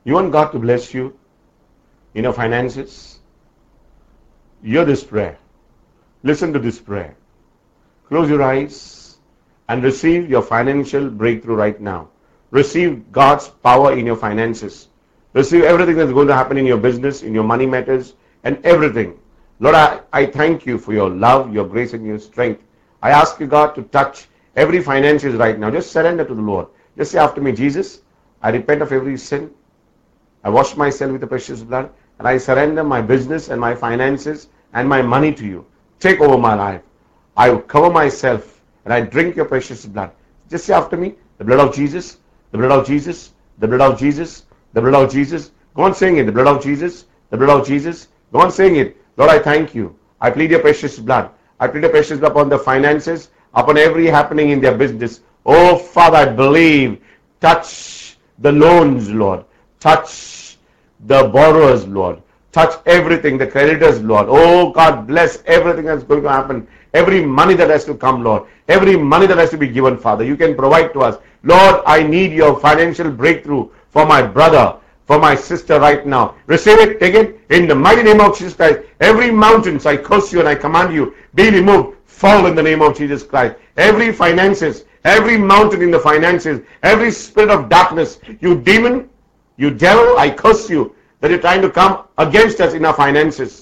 You want God to bless you in your finances? Hear this prayer. Listen to this prayer. Close your eyes and receive your financial breakthrough right now. Receive God's power in your finances. Receive everything that's going to happen in your business, in your money matters, and everything. Lord, I thank you for your love, your grace, and your strength. I ask you, God, to touch every finances right now. Just surrender to the Lord. Just say after me, Jesus, I repent of every sin. I wash myself with the precious blood, and I surrender my business and my finances and my money to you. Take over my life. I cover myself, and I drink your precious blood. Just say after me, the blood of Jesus, the blood of Jesus, the blood of Jesus, the blood of Jesus. Go on saying it, the blood of Jesus, the blood of Jesus. Go on saying it. Lord, I thank you. I plead your precious blood. I plead your precious blood upon the finances, upon every happening in their business. Oh, Father, I believe. Touch the loans, Lord. Touch the borrowers, Lord. Touch everything, the creditors, Lord. Oh, God, bless everything that's going to happen. Every money that has to come, Lord. Every money that has to be given, Father. You can provide to us. Lord, I need your financial breakthrough for my brother, for my sister right now. Receive it, take it, in the mighty name of Jesus Christ. Every mountains, I curse you and I command you, be removed. Fall in the name of Jesus Christ. Every finances, every mountain in the finances, every spirit of darkness, you demon, you devil, I curse you that you're trying to come against us in our finances.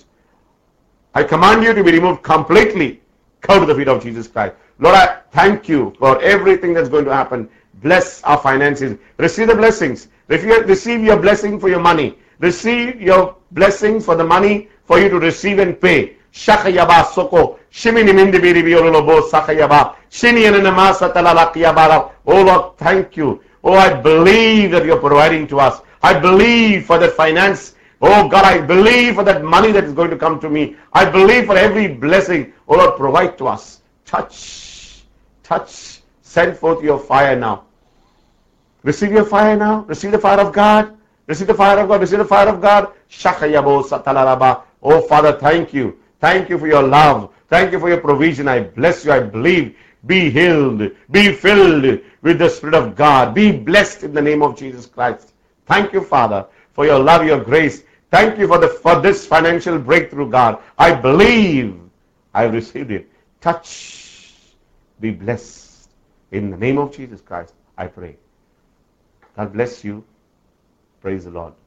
I command you to be removed completely. Come to the feet of Jesus Christ. Lord, I thank you for everything that's going to happen. Bless our finances. Receive the blessings. Receive your blessing for your money. Receive your blessing for the money for you to receive and pay. Shakayaba soko. Shimini mindi biri biololobo sakayaba. Shini enenamasa talalakiyabara. Oh Lord, thank you. Oh, I believe that you're providing to us. I believe for that finance. Oh God, I believe for that money that is going to come to me. I believe for every blessing. Oh Lord, provide to us. Touch. Touch. Send forth your fire now. Receive your fire now. Receive the fire of God. Receive the fire of God. Receive the fire of God. Shakayabo satalaraba. Oh Father, thank you. Thank you for your love. Thank you for your provision. I bless you. I believe. Be healed. Be filled with the Spirit of God. Be blessed in the name of Jesus Christ. Thank you, Father, for your love, your grace. Thank you for this financial breakthrough, God. I believe I received it. Touch. Be blessed. In the name of Jesus Christ, I pray. God bless you. Praise the Lord.